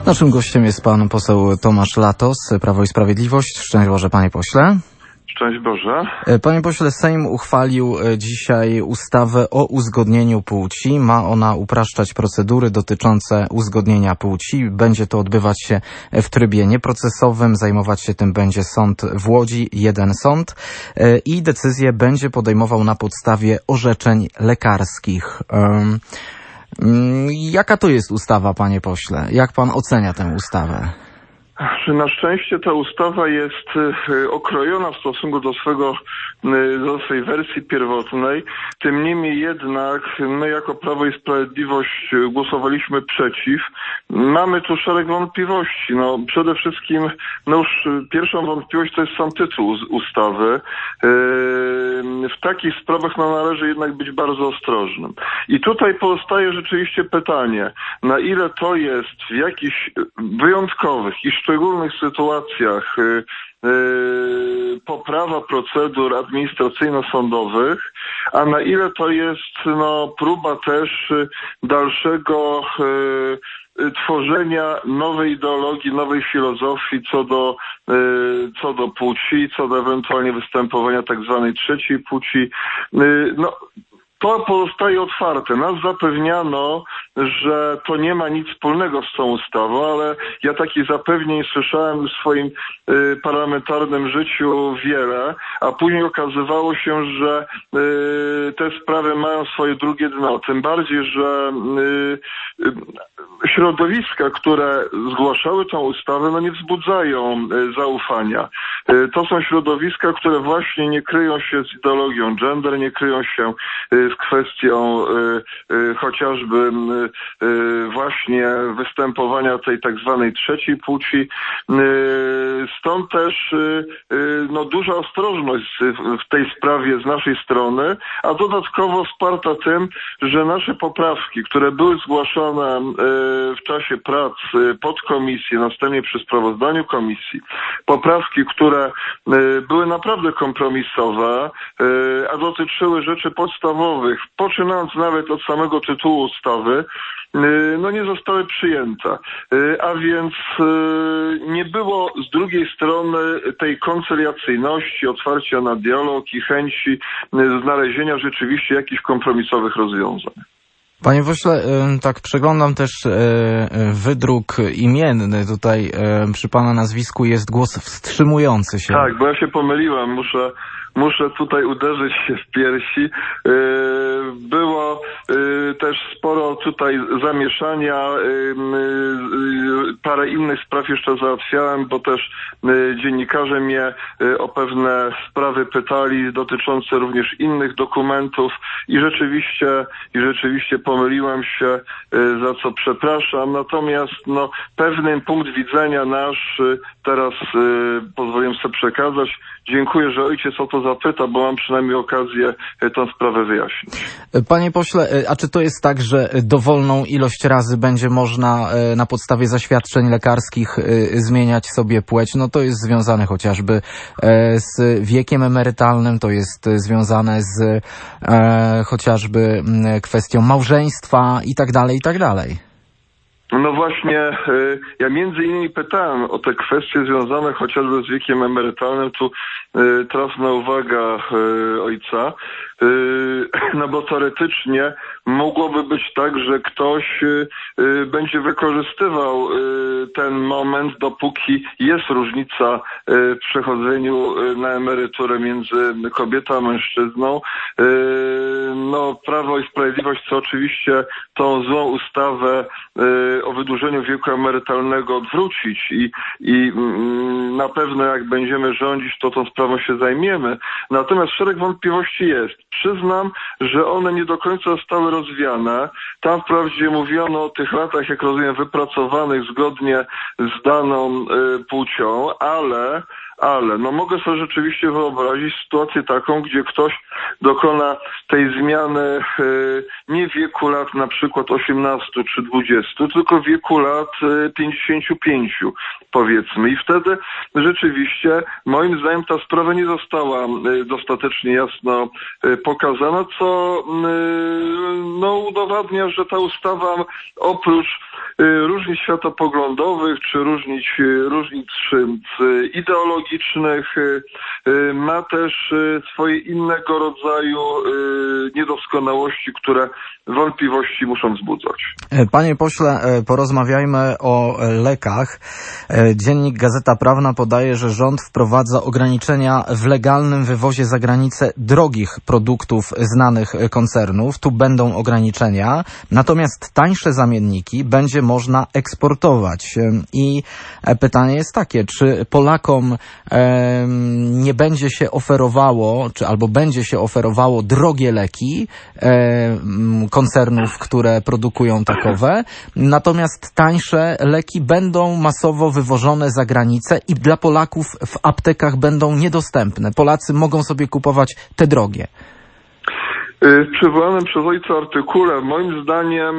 Naszym gościem jest pan poseł Tomasz Latos, Prawo i Sprawiedliwość. Szczęść Boże, panie pośle. Szczęść Boże. Panie pośle, Sejm uchwalił dzisiaj ustawę o uzgodnieniu płci. Ma ona upraszczać procedury dotyczące uzgodnienia płci. Będzie to odbywać się w trybie nieprocesowym. Zajmować się tym będzie sąd w Łodzi, jeden sąd. I decyzję będzie podejmował na podstawie orzeczeń lekarskich. Jaka to jest ustawa, panie pośle? Jak pan ocenia tę ustawę? Na szczęście ta ustawa jest okrojona w stosunku do swojej wersji pierwotnej. Tym niemniej jednak my jako Prawo i Sprawiedliwość głosowaliśmy przeciw. Mamy tu szereg wątpliwości. Przede wszystkim już pierwszą wątpliwość to jest sam tytuł ustawy. W takich sprawach należy jednak być bardzo ostrożnym. I tutaj pozostaje rzeczywiście pytanie, na ile to jest w jakichś wyjątkowych i szczególnych sytuacjach poprawa procedur administracyjno-sądowych, a na ile to jest próba też dalszego tworzenia nowej ideologii, nowej filozofii co do płci, co do ewentualnie występowania tak zwanej trzeciej płci. To pozostaje otwarte. Nas zapewniano, że to nie ma nic wspólnego z tą ustawą, ale ja takich zapewnień słyszałem w swoim parlamentarnym życiu wiele, a później okazywało się, że te sprawy mają swoje drugie dno. Tym bardziej, że środowiska, które zgłaszały tą ustawę, nie wzbudzają zaufania. To są środowiska, które właśnie nie kryją się z ideologią gender, nie kryją się z kwestią chociażby właśnie występowania tej tak zwanej trzeciej płci. Stąd też duża ostrożność w tej sprawie z naszej strony, a dodatkowo wsparta tym, że nasze poprawki, które były zgłaszane w czasie prac podkomisji, następnie przy sprawozdaniu komisji, poprawki, które były naprawdę kompromisowe, a dotyczyły rzeczy podstawowych, poczynając nawet od samego tytułu ustawy, nie zostały przyjęte. A więc nie było z drugiej strony tej koncyliacyjności, otwarcia na dialog i chęci znalezienia rzeczywiście jakichś kompromisowych rozwiązań. Panie pośle, tak przeglądam też wydruk imienny. Tutaj przy pana nazwisku jest głos wstrzymujący się. Tak, bo ja się pomyliłem. Muszę tutaj uderzyć się w piersi. Było też sporo tutaj zamieszania. Parę innych spraw jeszcze załatwiałem, bo też dziennikarze mnie o pewne sprawy pytali dotyczące również innych dokumentów i rzeczywiście pomyliłem się, za co przepraszam. Natomiast pewien punkt widzenia nasz teraz pozwolę sobie przekazać. Dziękuję, że ojciec o to zapyta, bo mam przynajmniej okazję tę sprawę wyjaśnić. Panie pośle, a czy to jest tak, że dowolną ilość razy będzie można na podstawie zaświadczeń lekarskich zmieniać sobie płeć? To jest związane chociażby z wiekiem emerytalnym, to jest związane z chociażby kwestią małżeństwa i tak dalej, i tak dalej. Właśnie, ja między innymi pytałem o te kwestie związane chociażby z wiekiem emerytalnym. Tu trafna uwaga ojca, bo teoretycznie mogłoby być tak, że ktoś będzie wykorzystywał ten moment, dopóki jest różnica w przechodzeniu na emeryturę między kobietą a mężczyzną. Prawo i Sprawiedliwość chce oczywiście tą złą ustawę o wydłużeniu wieku emerytalnego odwrócić i na pewno jak będziemy rządzić, to tą sprawą się zajmiemy. Natomiast szereg wątpliwości jest. Przyznam, że one nie do końca zostały rozwiane. Tam wprawdzie mówiono o tych latach, jak rozumiem, wypracowanych zgodnie z daną płcią, ale no mogę sobie rzeczywiście wyobrazić sytuację taką, gdzie ktoś dokona tej zmiany nie w wieku lat na przykład 18 czy 20, tylko w wieku lat 55, powiedzmy. I wtedy rzeczywiście moim zdaniem ta sprawa nie została dostatecznie jasno pokazana, co no udowadnia, że ta ustawa oprócz różnic światopoglądowych czy różnic ideologicznych ma też swoje innego rodzaju niedoskonałości, które wątpliwości muszą wzbudzać. Panie pośle, porozmawiajmy o lekach. Dziennik Gazeta Prawna podaje, że rząd wprowadza ograniczenia w legalnym wywozie za granicę drogich produktów znanych koncernów. Tu będą ograniczenia, natomiast tańsze zamienniki będzie można eksportować. I pytanie jest takie, czy Polakom nie będzie się oferowało, albo będzie się oferowało drogie leki koncernów, które produkują takowe, natomiast tańsze leki będą masowo wywożone za granicę i dla Polaków w aptekach będą niedostępne. Polacy mogą sobie kupować te drogie. W przywołanym przez ojca artykule, moim zdaniem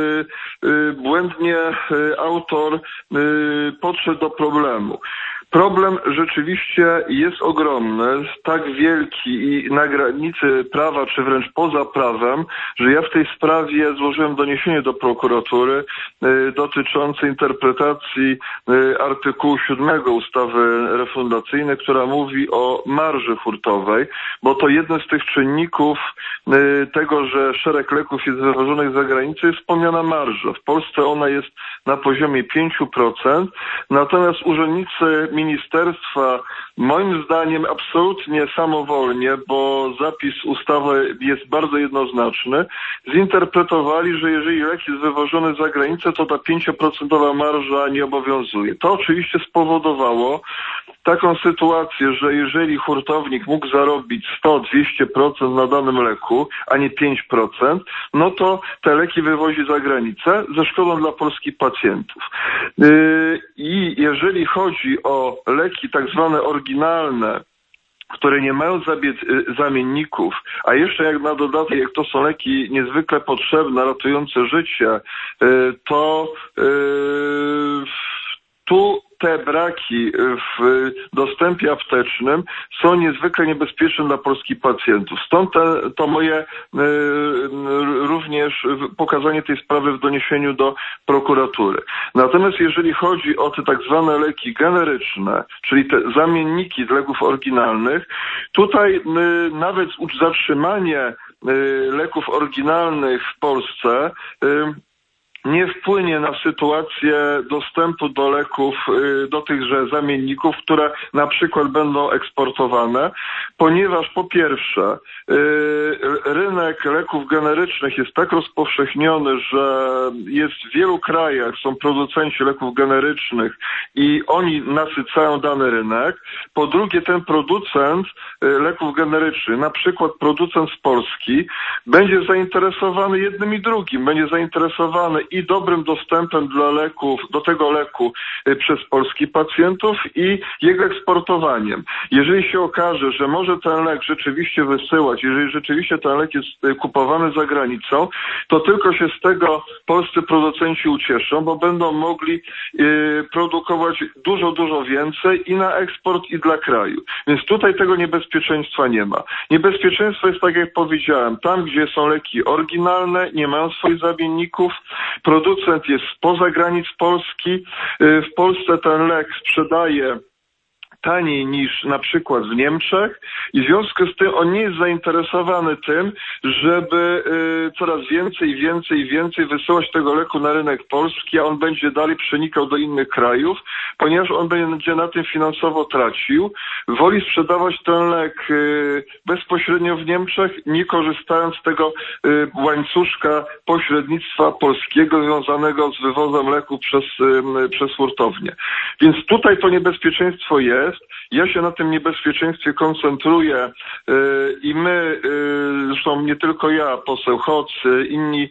błędnie autor podszedł do problemu. Problem rzeczywiście jest ogromny, tak wielki i na granicy prawa, czy wręcz poza prawem, że ja w tej sprawie złożyłem doniesienie do prokuratury dotyczące interpretacji artykułu 7 ustawy refundacyjnej, która mówi o marży hurtowej, bo to jeden z tych czynników tego, że szereg leków jest wywożonych za granicę, jest wspomniana marża. W Polsce ona jest na poziomie 5%, natomiast urzędnicy ministerstwa, moim zdaniem absolutnie samowolnie, bo zapis ustawy jest bardzo jednoznaczny, zinterpretowali, że jeżeli lek jest wywożony za granicę, to ta 5% marża nie obowiązuje. To oczywiście spowodowało taką sytuację, że jeżeli hurtownik mógł zarobić 100-200% na danym leku, a nie 5%, no to te leki wywozi za granicę ze szkodą dla polskich pacjentów. I jeżeli chodzi o leki tak zwane oryginalne, które nie mają zamienników, a jeszcze jak na dodatek, jak to są leki niezwykle potrzebne, ratujące życie, to tu te braki w dostępie aptecznym są niezwykle niebezpieczne dla polskich pacjentów. Stąd to moje również pokazanie tej sprawy w doniesieniu do prokuratury. Natomiast jeżeli chodzi o te tak zwane leki generyczne, czyli te zamienniki leków oryginalnych, tutaj nawet zatrzymanie leków oryginalnych w Polsce nie wpłynie na sytuację dostępu do leków, do tychże zamienników, które na przykład będą eksportowane, ponieważ po pierwsze rynek leków generycznych jest tak rozpowszechniony, że jest w wielu krajach, są producenci leków generycznych i oni nasycają dany rynek. Po drugie, ten producent leków generycznych, na przykład producent z Polski, będzie zainteresowany jednym i drugim, będzie zainteresowany i dobrym dostępem do tego leku przez polskich pacjentów i jego eksportowaniem. Jeżeli się okaże, że może ten lek rzeczywiście wysyłać, jeżeli rzeczywiście ten lek jest kupowany za granicą, to tylko się z tego polscy producenci ucieszą, bo będą mogli produkować dużo więcej i na eksport, i dla kraju. Więc tutaj tego niebezpieczeństwa nie ma. Niebezpieczeństwo jest, tak jak powiedziałem, tam, gdzie są leki oryginalne, nie mają swoich zamienników, producent jest spoza granic Polski, w Polsce ten lek sprzedaje taniej niż na przykład w Niemczech i w związku z tym on nie jest zainteresowany tym, żeby coraz więcej wysyłać tego leku na rynek polski, a on będzie dalej przenikał do innych krajów, ponieważ on będzie na tym finansowo tracił. Woli sprzedawać ten lek bezpośrednio w Niemczech, nie korzystając z tego łańcuszka pośrednictwa polskiego związanego z wywozem leku przez hurtownię. Więc tutaj to niebezpieczeństwo jest. Ja się na tym niebezpieczeństwie koncentruję i my, zresztą nie tylko ja, poseł Hoc, inni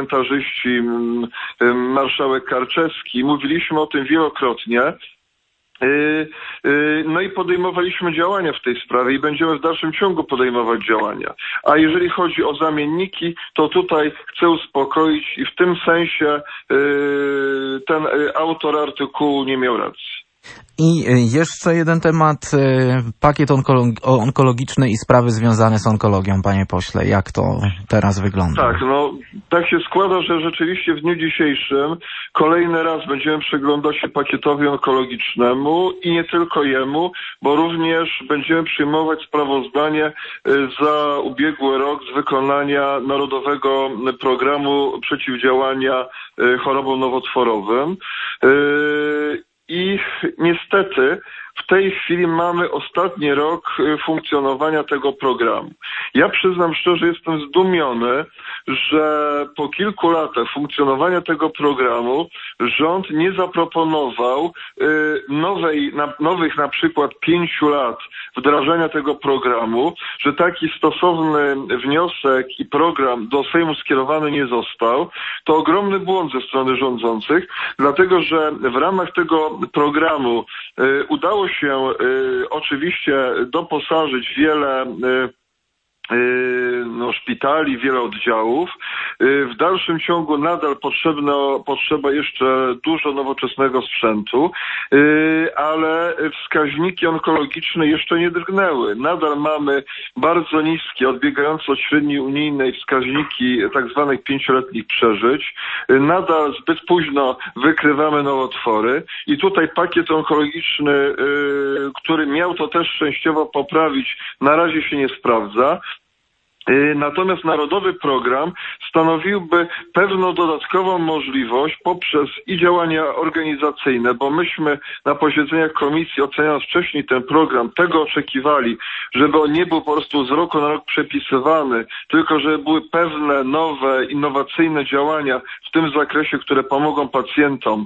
parlamentarzyści, marszałek Karczewski, mówiliśmy o tym wielokrotnie. No i podejmowaliśmy działania w tej sprawie i będziemy w dalszym ciągu podejmować działania. A jeżeli chodzi o zamienniki, to tutaj chcę uspokoić i w tym sensie ten autor artykułu nie miał racji. I jeszcze jeden temat, pakiet onkologiczny i sprawy związane z onkologią, panie pośle. Jak to teraz wygląda? Tak, no tak się składa, że rzeczywiście w dniu dzisiejszym kolejny raz będziemy przyglądać się pakietowi onkologicznemu i nie tylko jemu, bo również będziemy przyjmować sprawozdanie za ubiegły rok z wykonania Narodowego Programu Przeciwdziałania Chorobom Nowotworowym. I niestety w tej chwili mamy ostatni rok funkcjonowania tego programu. Ja przyznam szczerze, jestem zdumiony, że po kilku latach funkcjonowania tego programu rząd nie zaproponował nowych na przykład 5 lat wdrażania tego programu, że taki stosowny wniosek i program do Sejmu skierowany nie został. To ogromny błąd ze strony rządzących, dlatego że w ramach tego programu udało się oczywiście doposażyć wiele szpitali, wiele oddziałów. W dalszym ciągu nadal potrzeba jeszcze dużo nowoczesnego sprzętu, ale wskaźniki onkologiczne jeszcze nie drgnęły. Nadal mamy bardzo niskie, odbiegające od średniej unijnej wskaźniki tak zwanych 5-letnich przeżyć. Nadal zbyt późno wykrywamy nowotwory i tutaj pakiet onkologiczny, który miał to też częściowo poprawić, na razie się nie sprawdza. Natomiast narodowy program stanowiłby pewną dodatkową możliwość poprzez i działania organizacyjne, bo myśmy na posiedzeniach komisji, oceniając wcześniej ten program, tego oczekiwali, żeby on nie był po prostu z roku na rok przepisywany, tylko żeby były pewne, nowe, innowacyjne działania w tym zakresie, które pomogą pacjentom.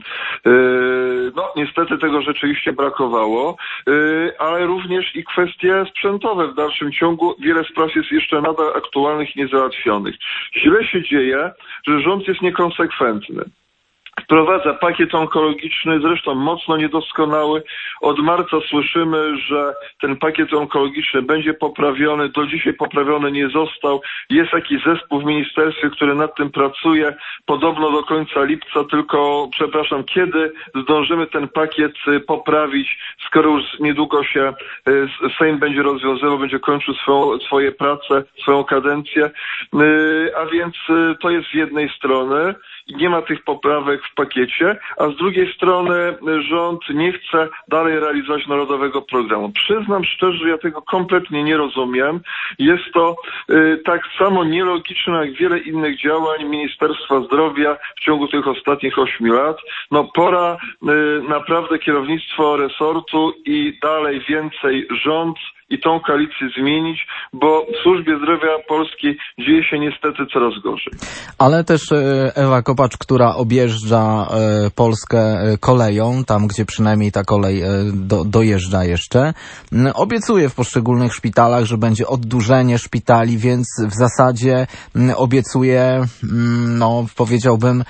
No niestety tego rzeczywiście brakowało, ale również i kwestie sprzętowe w dalszym ciągu. Wiele spraw jest jeszcze nadal aktualnych i niezałatwionych. Źle się dzieje, że rząd jest niekonsekwentny. Wprowadza pakiet onkologiczny, zresztą mocno niedoskonały. Od marca słyszymy, że ten pakiet onkologiczny będzie poprawiony. Do dzisiaj poprawiony nie został. Jest taki zespół w ministerstwie, który nad tym pracuje. Podobno do końca lipca, tylko kiedy zdążymy ten pakiet poprawić, skoro już niedługo się Sejm będzie rozwiązywał, będzie kończył swoje prace, swoją kadencję. A więc to jest z jednej strony. Nie ma tych poprawek w pakiecie, a z drugiej strony rząd nie chce dalej realizować narodowego programu. Przyznam szczerze, że ja tego kompletnie nie rozumiem. Jest to tak samo nielogiczne jak wiele innych działań Ministerstwa Zdrowia w ciągu tych ostatnich 8 lat. No pora naprawdę kierownictwo resortu i dalej więcej rząd i tą koalicję zmienić, bo w służbie zdrowia polskiej dzieje się niestety coraz gorzej. Ale też Ewa Kopacz, która objeżdża Polskę koleją, tam gdzie przynajmniej ta kolej dojeżdża jeszcze, obiecuje w poszczególnych szpitalach, że będzie oddłużenie szpitali, więc w zasadzie obiecuje, no powiedziałbym,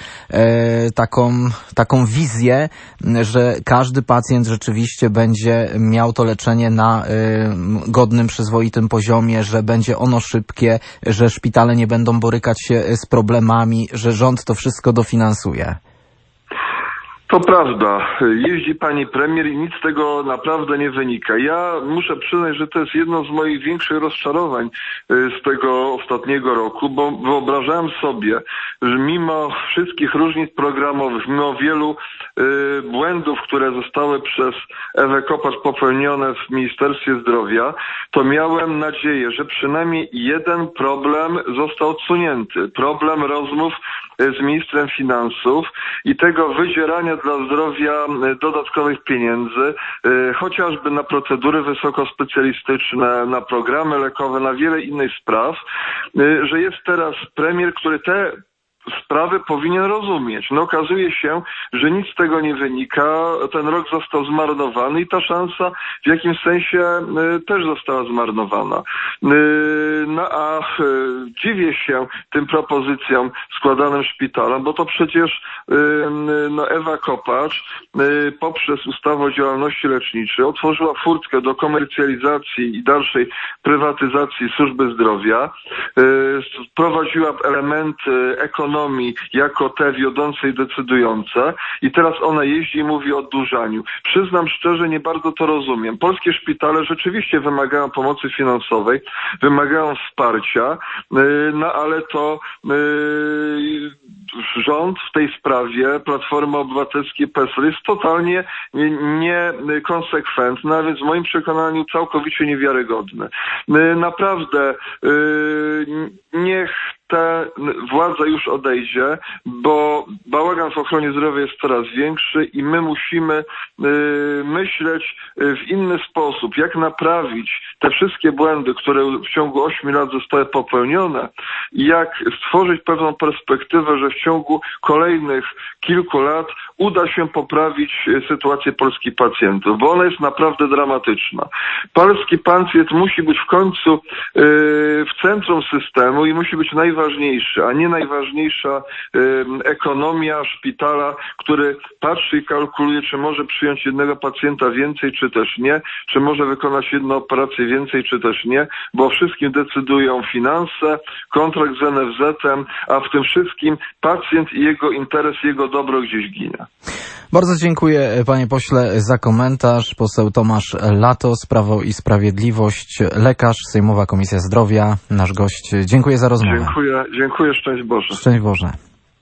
taką wizję, że każdy pacjent rzeczywiście będzie miał to leczenie na godnym, przyzwoitym poziomie, że będzie ono szybkie, że szpitale nie będą borykać się z problemami, że rząd to wszystko dofinansuje. To prawda. Jeździ pani premier i nic z tego naprawdę nie wynika. Ja muszę przyznać, że to jest jedno z moich większych rozczarowań z tego ostatniego roku, bo wyobrażałem sobie, że mimo wszystkich różnic programowych, mimo wielu błędów, które zostały przez Ewę Kopacz popełnione w Ministerstwie Zdrowia, to miałem nadzieję, że przynajmniej jeden problem został odsunięty. Problem rozmów z ministrem finansów i tego wydzierania dla zdrowia dodatkowych pieniędzy, chociażby na procedury wysokospecjalistyczne, na programy lekowe, na wiele innych spraw, że jest teraz premier, który te sprawy powinien rozumieć. No okazuje się, że nic z tego nie wynika, ten rok został zmarnowany i ta szansa w jakimś sensie też została zmarnowana. No a dziwię się tym propozycjom składanym szpitalom, bo to przecież Ewa Kopacz poprzez ustawę o działalności leczniczej otworzyła furtkę do komercjalizacji i dalszej prywatyzacji służby zdrowia, wprowadziła elementy ekonomii jako te wiodące i decydujące i teraz ona jeździ i mówi o oddłużaniu. Przyznam szczerze, nie bardzo to rozumiem. Polskie szpitale rzeczywiście wymagają pomocy finansowej, wymagają wsparcia, no ale to rząd w tej sprawie Platformy Obywatelskiej PSL jest totalnie niekonsekwentny, a więc w moim przekonaniu całkowicie niewiarygodny. Naprawdę niech ta władza już odejdzie, bo bałagan w ochronie zdrowia jest coraz większy i my musimy myśleć w inny sposób, jak naprawić te wszystkie błędy, które w ciągu 8 lat zostały popełnione i jak stworzyć pewną perspektywę, że w ciągu kolejnych kilku lat uda się poprawić sytuację polskich pacjentów, bo ona jest naprawdę dramatyczna. Polski pacjent musi być w końcu w centrum systemu i musi być najważniejszy, a nie najważniejsza ekonomia szpitala, który patrzy i kalkuluje, czy może przyjąć jednego pacjenta więcej, czy też nie, czy może wykonać jedną operację więcej, czy też nie, bo o wszystkim decydują finanse, kontrakt z NFZ-em, a w tym wszystkim pacjent i jego interes, jego dobro gdzieś ginie. Bardzo dziękuję, panie pośle, za komentarz. Poseł Tomasz Latos, Prawo i Sprawiedliwość, lekarz, Sejmowa Komisja Zdrowia, nasz gość. Dziękuję za rozmowę. Dziękuję, szczęść Boże. Szczęść Boże.